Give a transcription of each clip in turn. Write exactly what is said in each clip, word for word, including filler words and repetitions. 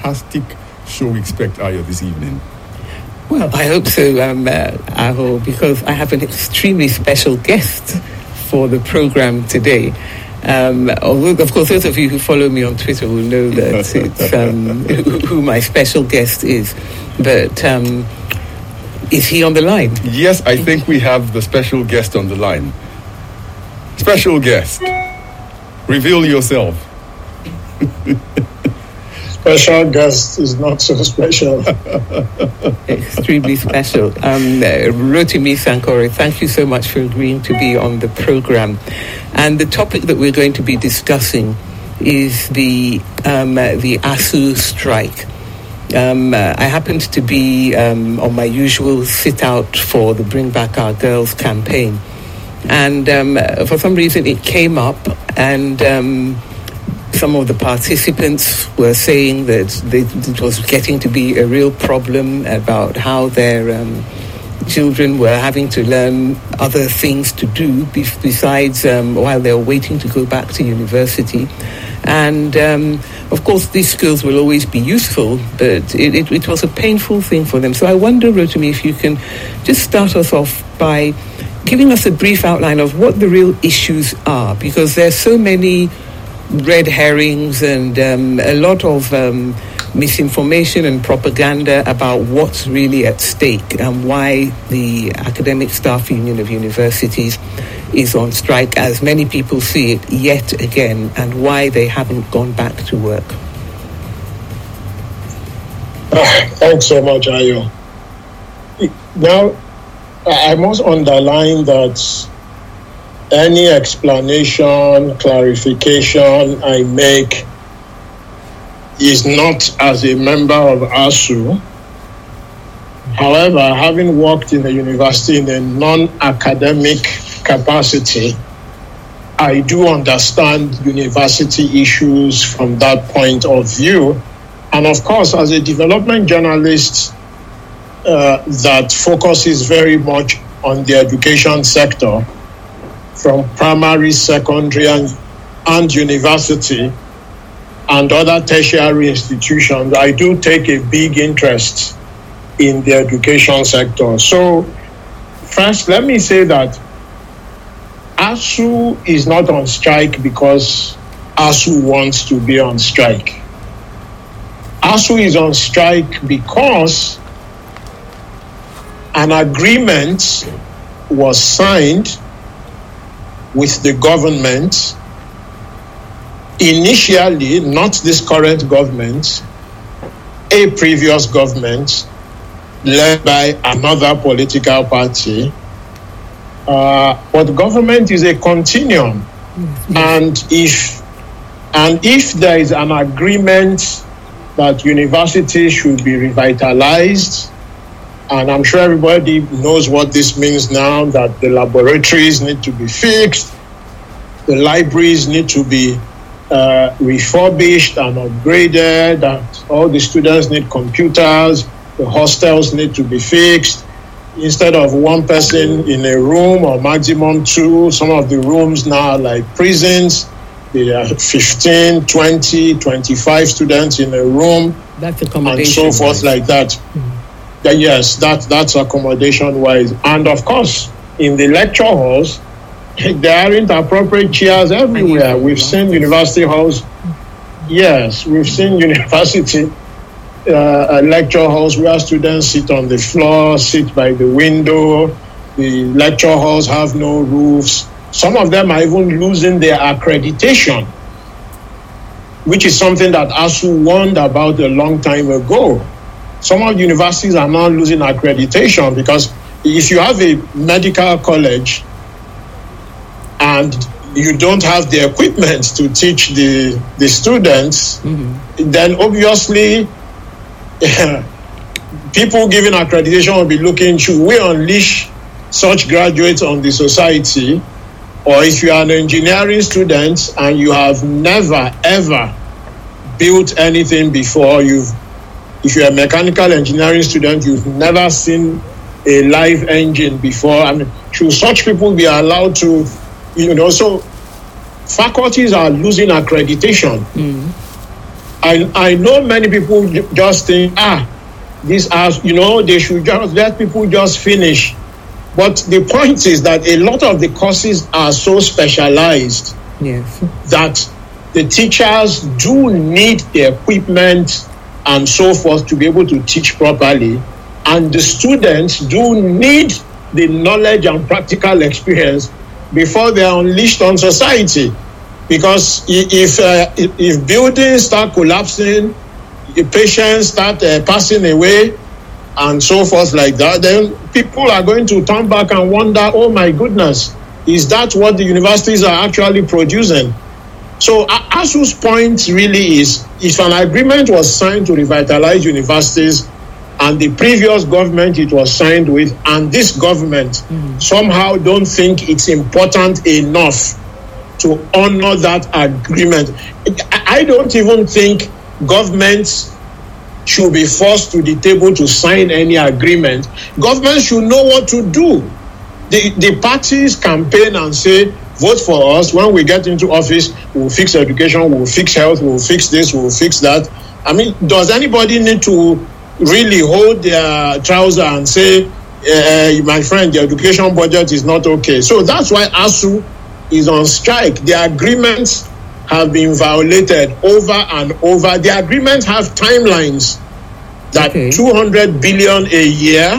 fantastic show we expect, Ayo, this evening? Well, I hope so, um, uh, Aho, because I have an extremely special guest for the program today. Um, although, of course, those of you who follow me on Twitter will know that it's um, who, who my special guest is. But um, is he on the line? Yes, I think we have the special guest on the line. Special guest, reveal yourself. Special guest is not so special. Extremely special. Um, uh, Rotimi Sankore, thank you so much for agreeing to be on the program. And the topic that we're going to be discussing is the um, uh, the ASUU strike. Um, uh, I happened to be um, on my usual sit-out for the Bring Back Our Girls campaign. And um, uh, for some reason it came up, and um, some of the participants were saying that they, it was getting to be a real problem about how their um, children were having to learn other things to do be- besides um, while they were waiting to go back to university. And um, of course, these skills will always be useful, but it, it, it was a painful thing for them. So I wonder, Rotimi, if you can just start us off by giving us a brief outline of what the real issues are, because there's so many red herrings and um, a lot of um, misinformation and propaganda about what's really at stake and why the Academic Staff Union of Universities is on strike, as many people see it yet again, and why they haven't gone back to work. Ah, thanks so much, Ayo. Now, I must underline that any explanation, clarification I make is not as a member of ASUU. However, having worked in the university in a non-academic capacity, I do understand university issues from that point of view. And of course, as a development journalist uh, that focuses very much on the education sector, from primary, secondary, and, and university, and other tertiary institutions, I do take a big interest in the education sector. So, first, let me say that ASUU is not on strike because ASUU wants to be on strike. ASUU is on strike because an agreement was signed with the government, initially, not this current government, a previous government led by another political party. Uh, but government is a continuum. Mm-hmm. And if and if there is an agreement that universities should be revitalized, and I'm sure everybody knows what this means now, that the laboratories need to be fixed, the libraries need to be uh, refurbished and upgraded, that all the students need computers, the hostels need to be fixed. Instead of one person in a room or maximum two, some of the rooms now are like prisons. There are fifteen, twenty, twenty-five students in a room. That's accommodation. And so forth, right? Like that. Mm-hmm. Yes, that, that's accommodation-wise. And of course, in the lecture halls, there aren't appropriate chairs everywhere. We've seen university halls. Yes, we've seen university uh, lecture halls where students sit on the floor, sit by the window. The lecture halls have no roofs. Some of them are even losing their accreditation, which is something that ASUU warned about a long time ago. Some of the universities are now losing accreditation because if you have a medical college and you don't have the equipment to teach the, the students, mm-hmm. then obviously people giving accreditation will be looking, should we unleash such graduates on the society? Or if you are an engineering student and you have never, ever built anything before, you've If you're a mechanical engineering student, you've never seen a live engine before. I mean, should such people be allowed to, you know, so faculties are losing accreditation. Mm. I, I know many people just think, ah, this house, you know, they should just let people just finish. But the point is that a lot of the courses are so specialized yes. that the teachers do need the equipment and so forth to be able to teach properly. And the students do need the knowledge and practical experience before they are unleashed on society. Because if uh, if buildings start collapsing, if patients start uh, passing away, and so forth like that, then people are going to turn back and wonder, oh my goodness, is that what the universities are actually producing? So ASU's point really is, if an agreement was signed to revitalize universities, and the previous government it was signed with, and this government mm. somehow don't think it's important enough to honor that agreement. I don't even think governments should be forced to the table to sign any agreement. Government should know what to do. The, the parties campaign and say, vote for us. When we get into office, we'll fix education, we'll fix health, we'll fix this, we'll fix that. I mean, does anybody need to really hold their trouser and say, uh, my friend, the education budget is not okay? So that's why ASU is on strike. The agreements have been violated over and over. The agreements have timelines that okay. two hundred billion a year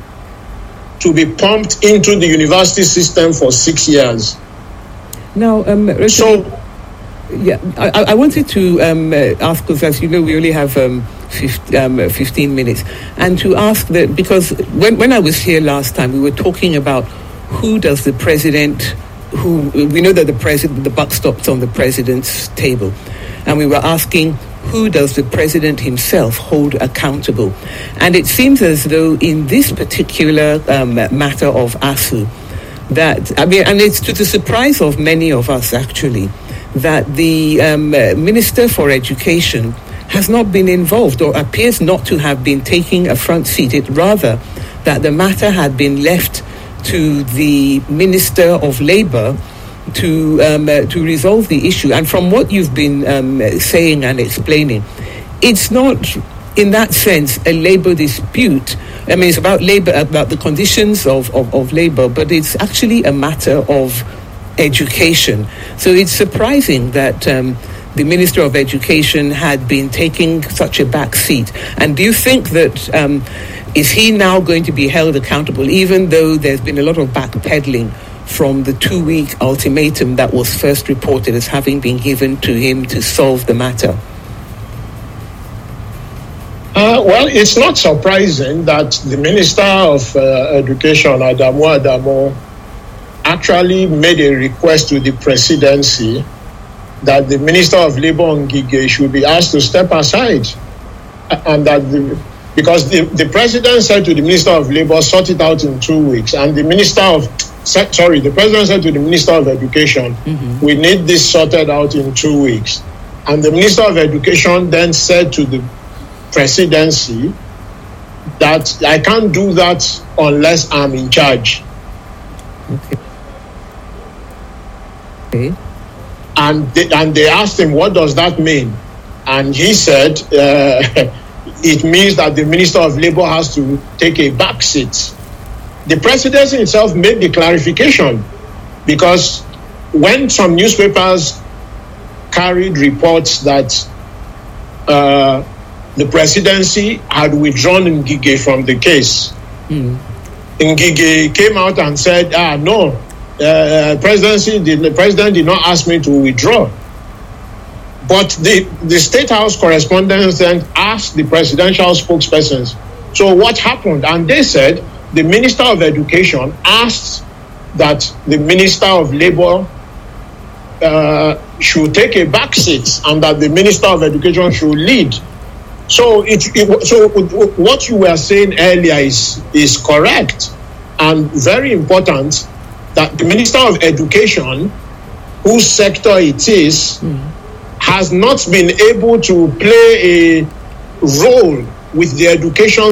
to be pumped into the university system for six years. Now, um, so yeah, I, I wanted to um, ask, because as you know, we only have um, fifteen minutes, and to ask that, because when, when I was here last time, we were talking about who does the president, who we know that the president, the buck stops on the president's table, and we were asking, who does the president himself hold accountable? And it seems as though in this particular um, matter of ASU, that, I mean, and it's to the surprise of many of us actually, that the um, Minister for Education has not been involved, or appears not to have been taking a front seat. It rather that the matter had been left to the Minister of Labour to um, uh, to resolve the issue. And from what you've been um, saying and explaining, it's not, in that sense, a labour dispute. I mean, it's about labour, about the conditions of, of, of labour, but it's actually a matter of education. So it's surprising that um, the Minister of Education had been taking such a back seat. And do you think that, um, is he now going to be held accountable, even though there's been a lot of backpedaling from the two-week ultimatum that was first reported as having been given to him to solve the matter? Uh, well, it's not surprising that the Minister of uh, Education, Adamu Adamu, actually made a request to the presidency that the Minister of Labour, Ngige, should be asked to step aside. And that the, because the, the president said to the Minister of Labour, sort it out in two weeks. And the Minister of, sorry, the president said to the Minister of Education, mm-hmm. we need this sorted out in two weeks. And the Minister of Education then said to the presidency that I can't do that unless I'm in charge. Okay. Okay. And they, and they asked him, what does that mean? And he said, uh, it means that the Minister of Labour has to take a back seat. The presidency itself made the clarification, because when some newspapers carried reports that uh, the presidency had withdrawn Ngige from the case, mm. Ngige came out and said, ah, no, Uh, presidency did, the president did not ask me to withdraw. But the, the State House correspondents then asked the presidential spokespersons, so what happened? And they said the Minister of Education asked that the Minister of Labour uh, should take a back seat and that the Minister of Education should lead. So, it, it, so what you were saying earlier is, is correct and very important, that the Minister of Education, whose sector it is, mm. has not been able to play a role with the education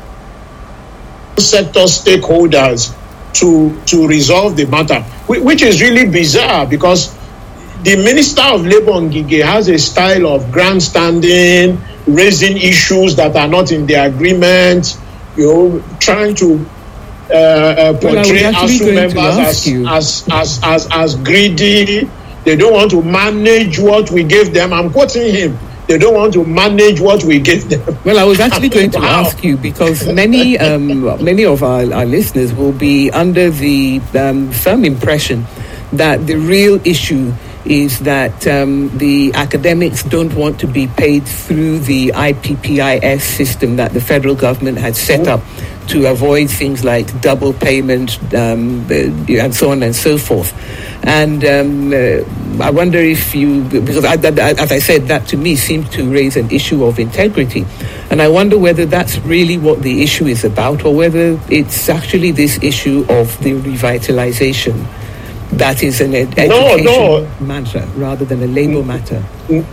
sector stakeholders to, to resolve the matter, which is really bizarre, because the Minister of Labour Ngige has a style of grandstanding, raising issues that are not in the agreement, you know, trying to uh, uh, portray well, ASUU members as, as, as, as, as greedy. They don't want to manage what we gave them. I'm quoting him. They don't want to manage what we gave them. Well, I was actually going to Wow. ask you, because many um, many of our, our listeners will be under the um, firm impression that the real issue is that um, the academics don't want to be paid through the I P P I S system that the federal government had set up to avoid things like double payment um, and so on and so forth. And um, uh, I wonder if you, because I, that, as I said, that to me seemed to raise an issue of integrity. And I wonder whether that's really what the issue is about, or whether it's actually this issue of the revitalization that is an ed- education no, no. matter rather than a labor matter.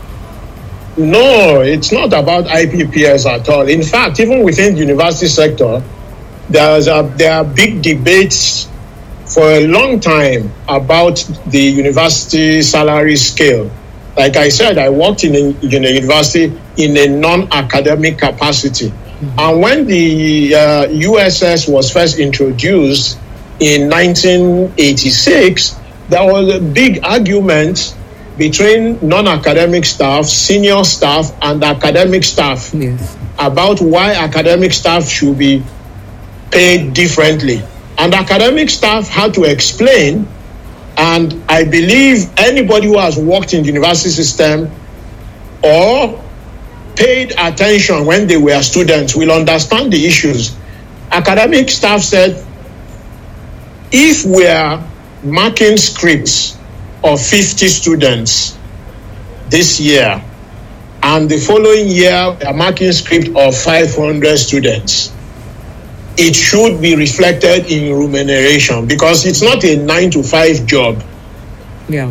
No, it's not about I P P S at all. In fact, even within the university sector, there's a, there are big debates for a long time about the university salary scale. Like I said, I worked in a, in a university in a non-academic capacity. Mm-hmm. And when the uh, U S S was first introduced in nineteen eighty-six, there was a big argument between non-academic staff, senior staff, and academic staff yes. about why academic staff should be paid differently. And academic staff had to explain, and I believe anybody who has worked in the university system or paid attention when they were students will understand the issues. Academic staff said, if we are marking scripts of fifty students this year, and the following year we are marking script of five hundred students, it should be reflected in remuneration, because it's not a nine to five job. Yeah.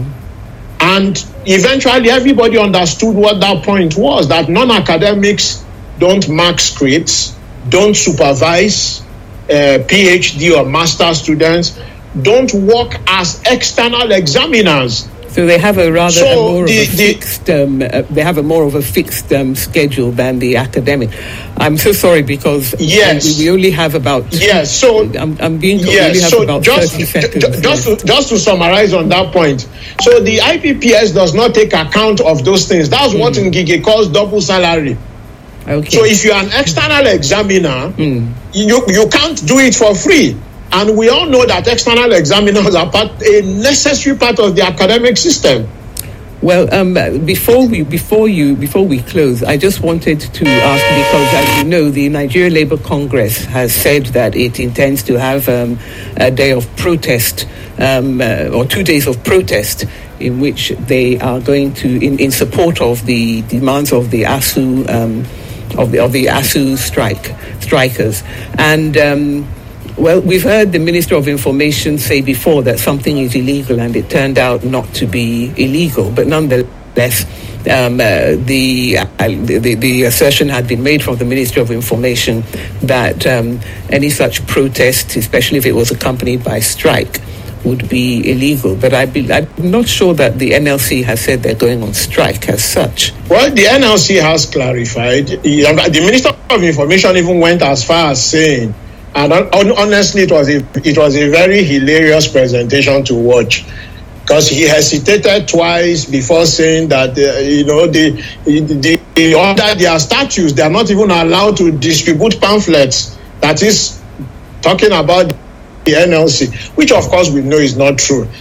And eventually everybody understood what that point was, that non-academics don't mark scripts, don't supervise uh, PhD or master students, don't work as external examiners. So they have a rather So a more the- of a the- fixed. Um, uh, they have a more of a fixed um, schedule than the academic. I'm so sorry, because Yes. we, we only have about. Yes, so I'm, I'm being told we only Yes, have so about just, thirty ju- seconds. ju- just, left. to, just to summarize on that point, so the I P P S does not take account of those things. That's what Ngige calls double salary. Okay. So if you're an external examiner, Mm. you, you can't do it for free. And we all know that external examiners are part, a necessary part of the academic system. Well, um, before we before you before we close, I just wanted to ask, because as you know, the Nigeria Labour Congress has said that it intends to have um, a day of protest um, uh, or two days of protest, in which they are going to in, in support of the demands of the ASUU um, of the of the ASUU strike strikers. And um, well, we've heard the Minister of Information say before that something is illegal, and it turned out not to be illegal. But nonetheless, um, uh, the, uh, the the assertion had been made from the Ministry of Information that um, any such protest, especially if it was accompanied by strike, would be illegal. But I be, I'm not sure that the N L C has said they're going on strike as such. Well, the N L C has clarified. The Minister of Information even went as far as saying, and honestly, it was a it was a very hilarious presentation to watch, because he hesitated twice before saying that uh, you know the, the, the under their statutes they are not even allowed to distribute pamphlets. That is talking about the N L C, which of course we know is not true.